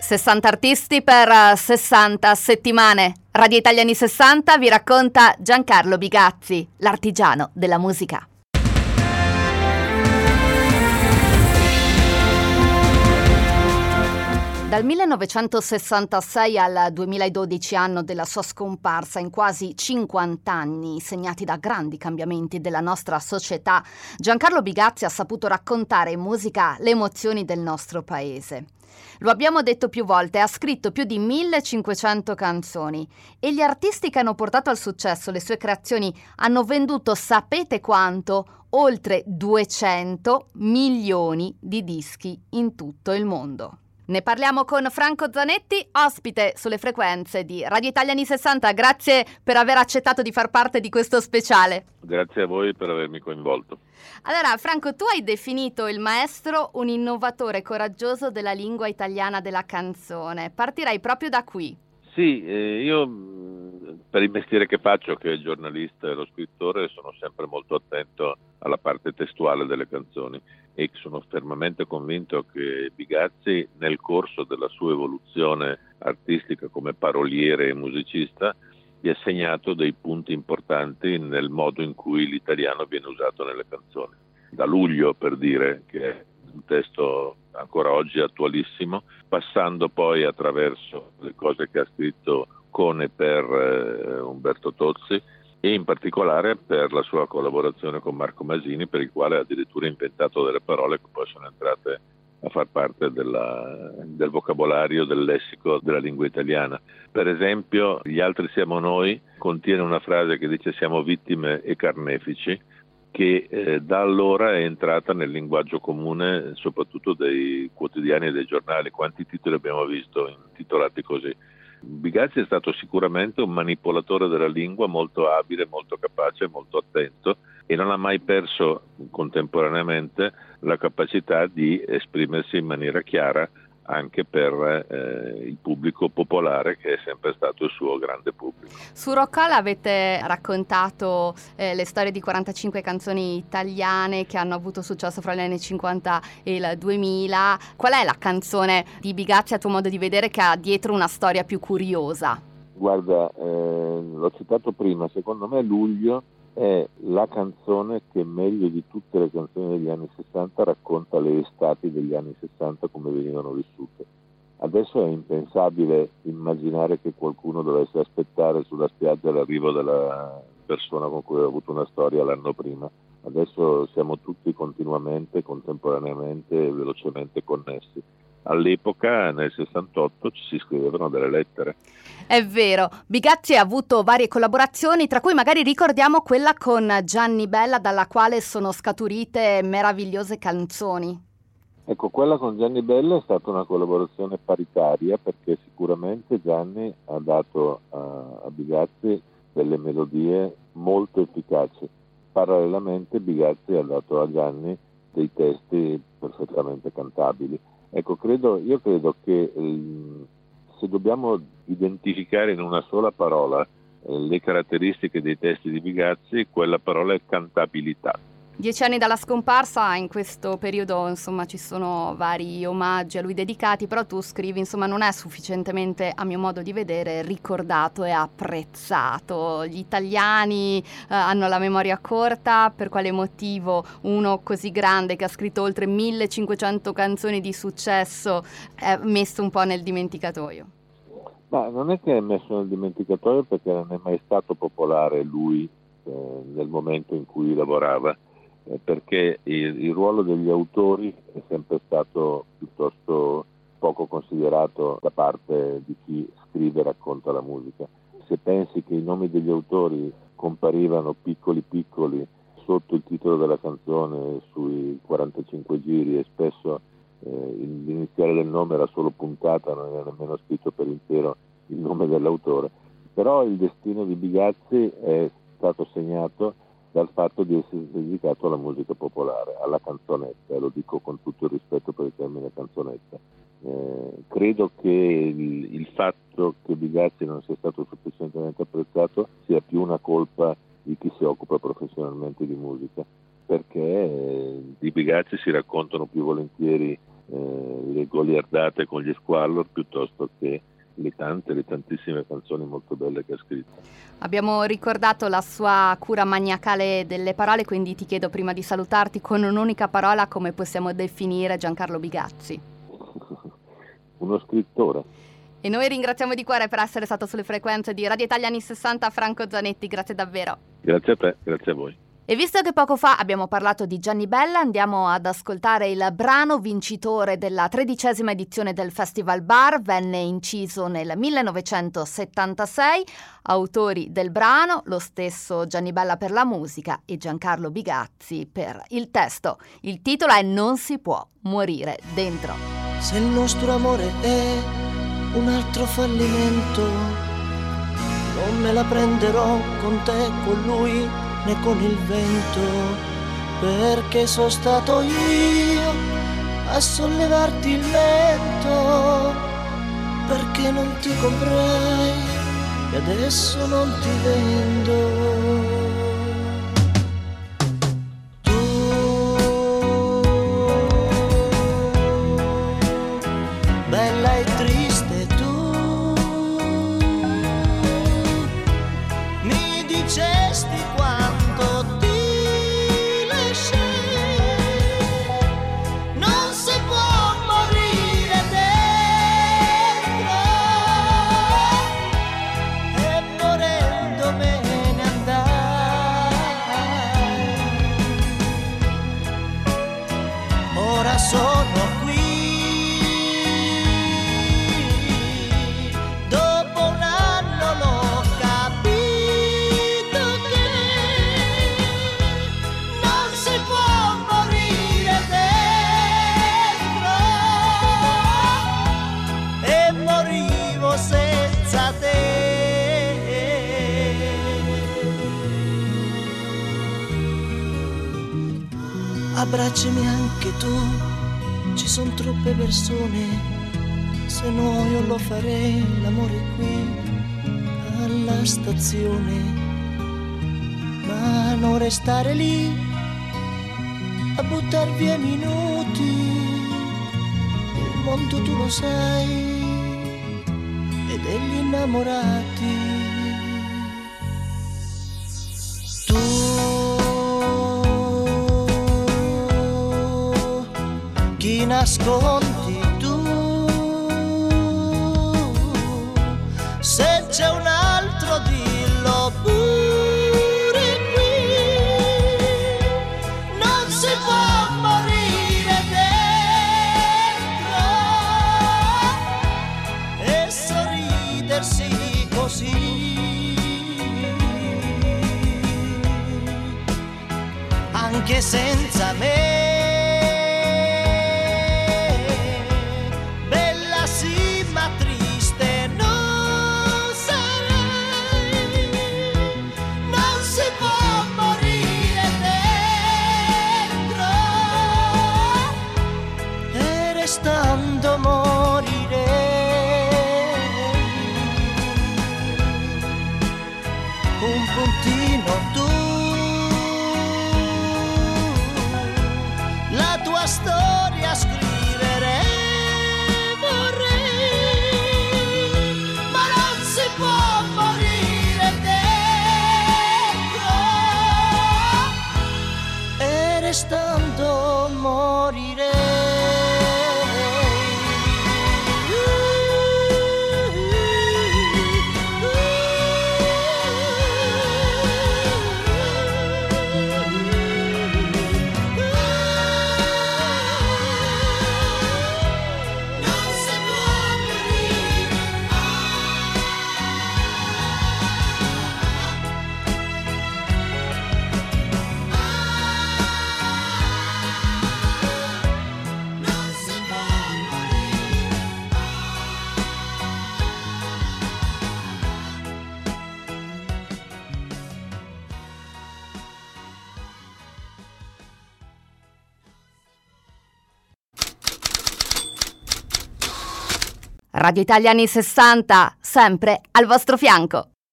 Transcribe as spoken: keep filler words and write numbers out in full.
sessanta artisti per uh, sessanta settimane. Radio Italia anni sessanta vi racconta Giancarlo Bigazzi, l'artigiano della musica. Dal millenovecentosessantasei al duemiladodici, anno della sua scomparsa, in quasi cinquanta anni segnati da grandi cambiamenti della nostra società, Giancarlo Bigazzi ha saputo raccontare in musica le emozioni del nostro paese. Lo abbiamo detto più volte, ha scritto più di millecinquecento canzoni e gli artisti che hanno portato al successo le sue creazioni hanno venduto, sapete quanto? Oltre duecento milioni di dischi in tutto il mondo. Ne parliamo con Franco Zanetti, ospite sulle frequenze di Radio Italia anni sessanta. Grazie per aver accettato di far parte di questo speciale. Grazie a voi per avermi coinvolto. Allora, Franco, tu hai definito il maestro un innovatore coraggioso della lingua italiana della canzone. Partirei proprio da qui. Sì, eh, io per il mestiere che faccio, che è il giornalista e lo scrittore, sono sempre molto attento alla parte testuale delle canzoni e sono fermamente convinto che Bigazzi, nel corso della sua evoluzione artistica come paroliere e musicista, gli ha segnato dei punti importanti nel modo in cui l'italiano viene usato nelle canzoni. Da Luglio, per dire, che è un testo ancora oggi attualissimo, passando poi attraverso le cose che ha scritto con e per eh, Umberto Tozzi, e in particolare per la sua collaborazione con Marco Masini, per il quale ha addirittura inventato delle parole che poi sono entrate a far parte della, del vocabolario, del lessico della lingua italiana. Per esempio, Gli altri siamo noi contiene una frase che dice siamo vittime e carnefici, che eh, da allora è entrata nel linguaggio comune, soprattutto dei quotidiani e dei giornali. Quanti titoli abbiamo visto intitolati così? Bigazzi è stato sicuramente un manipolatore della lingua molto abile, molto capace, molto attento, e non ha mai perso contemporaneamente la capacità di esprimersi in maniera chiara anche per eh, il pubblico popolare, che è sempre stato il suo grande pubblico. Su Roccalla avete raccontato eh, le storie di quarantacinque canzoni italiane che hanno avuto successo fra gli anni cinquanta e il duemila. Qual è la canzone di Bigazzi, a tuo modo di vedere, che ha dietro una storia più curiosa? Guarda, eh, l'ho citato prima, secondo me Luglio è la canzone che meglio di tutte le canzoni degli anni sessanta racconta le estati degli anni sessanta come venivano vissute. Adesso è impensabile immaginare che qualcuno dovesse aspettare sulla spiaggia l'arrivo della persona con cui aveva avuto una storia l'anno prima. Adesso siamo tutti continuamente, contemporaneamente e velocemente connessi. All'epoca, nel sessantotto, ci si scrivevano delle lettere. È vero, Bigazzi ha avuto varie collaborazioni, tra cui magari ricordiamo quella con Gianni Bella, dalla quale sono scaturite meravigliose canzoni. Ecco, quella con Gianni Bella è stata una collaborazione paritaria, perché sicuramente Gianni ha dato a, a Bigazzi delle melodie molto efficaci. Parallelamente Bigazzi ha dato a Gianni dei testi perfettamente cantabili. Ecco, credo, io credo che eh, se dobbiamo identificare in una sola parola eh, le caratteristiche dei testi di Bigazzi, quella parola è cantabilità. Dieci anni dalla scomparsa, in questo periodo insomma ci sono vari omaggi a lui dedicati, però tu scrivi, insomma, non è sufficientemente, a mio modo di vedere, ricordato e apprezzato. Gli italiani eh, hanno la memoria corta. Per quale motivo uno così grande, che ha scritto oltre millecinquecento canzoni di successo, è messo un po' nel dimenticatoio? Ma non è che è messo nel dimenticatoio perché non è mai stato popolare lui eh, nel momento in cui lavorava. Eh, perché il, il ruolo degli autori è sempre stato piuttosto poco considerato da parte di chi scrive e racconta la musica. Se pensi che i nomi degli autori comparivano piccoli piccoli sotto il titolo della canzone sui quarantacinque giri, e spesso eh, l'iniziale del nome era solo puntata, non era nemmeno scritto per intero il nome dell'autore, però il destino di Bigazzi è stato segnato dal fatto di essere dedicato alla musica popolare, alla canzonetta, e lo dico con tutto il rispetto per il termine canzonetta. Eh, credo che il, il fatto che Bigazzi non sia stato sufficientemente apprezzato sia più una colpa di chi si occupa professionalmente di musica, perché eh, di Bigazzi si raccontano più volentieri eh, le goliardate con gli Squallor piuttosto che le tante, le tantissime canzoni molto belle che ha scritto. Abbiamo ricordato la sua cura maniacale delle parole, quindi ti chiedo prima di salutarti con un'unica parola come possiamo definire Giancarlo Bigazzi. Uno scrittore. E noi ringraziamo di cuore per essere stato sulle frequenze di Radio Italia anni sessanta, Franco Zanetti, grazie davvero. Grazie a te, grazie a voi. E visto che poco fa abbiamo parlato di Gianni Bella, andiamo ad ascoltare il brano vincitore della tredicesima edizione del Festival Bar, venne inciso nel millenovecentosettantasei, autori del brano, lo stesso Gianni Bella per la musica e Giancarlo Bigazzi per il testo. Il titolo è Non si può morire dentro. Se il nostro amore è un altro fallimento, non me la prenderò con te, con lui, né con il vento, perché sono stato io a sollevarti il mento, perché non ti comprai e adesso non ti vendo. Abbracciami anche tu, ci sono troppe persone, se no io lo farei l'amore qui alla stazione, ma non restare lì a buttar via minuti, il mondo tu lo sai, e degli innamorati. Chi nascondi tu? Se c'è un altro dillo pure qui, non si può morire dentro e sorridersi così, anche senza me. Stando morire, un puntino tu, la tua storia scrivere vorrei, ma non si può morire dentro, e restando morire. Radio Italia anni sessanta, sempre al vostro fianco.